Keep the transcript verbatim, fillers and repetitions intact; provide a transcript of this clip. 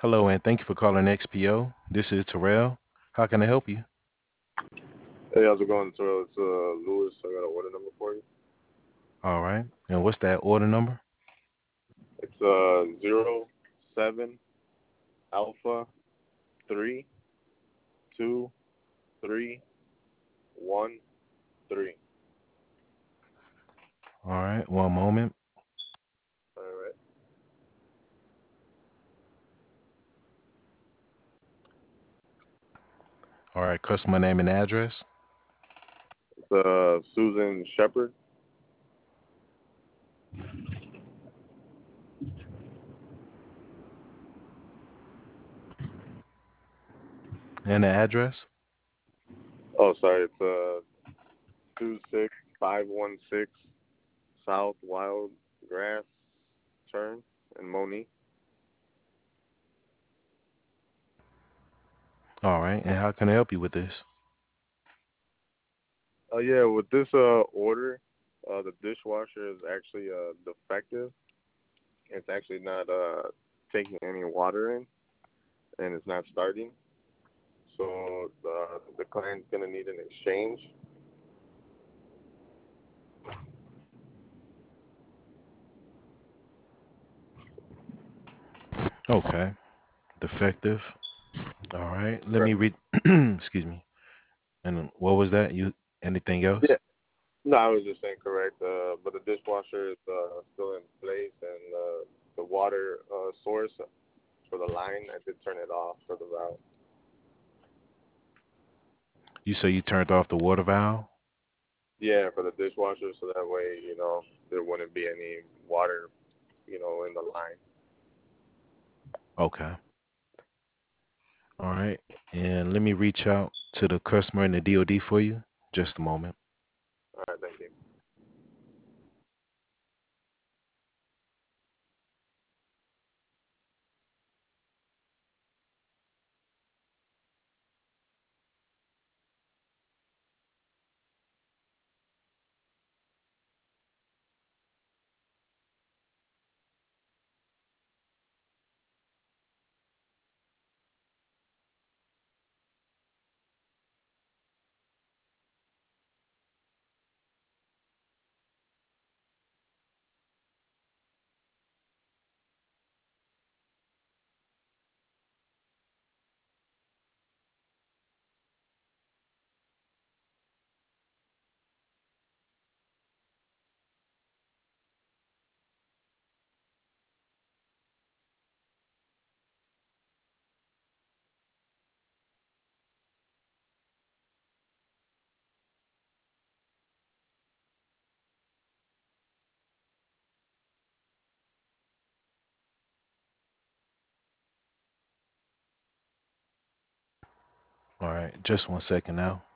Hello, and thank you for calling X P O. This is Terrell. How can I help you? Hey, how's it going, Terrell? It's uh, Lewis. I got an order number for you. All right. And what's that order number? It's uh zero seven alpha three two three one three. All right. One moment. All right. All right. Customer name and address. It's uh Susan Shepherd. And the address. Oh, sorry. It's uh two six five one six South Wild Grass Turn in Monique. All right. And how can I help you with this? Oh yeah, with this uh order, uh the dishwasher is actually uh defective. It's actually not uh taking any water in, and it's not starting. So the the client's gonna need an exchange. Okay. Defective. All right. Let Right. me read. Excuse me. And what was that? You anything else? Yeah. No, I was just saying correct. Uh, but the dishwasher is uh, still in place, and uh, the water uh, source for the line, I did turn it off for the valve. You say you turned off the water valve? Yeah, for the dishwasher, so that way you know there wouldn't be any water, you know, in the line. Okay. All right. And let me reach out to the customer and the D O D for you. Just a moment. All right, thank you. All right. Just one second now.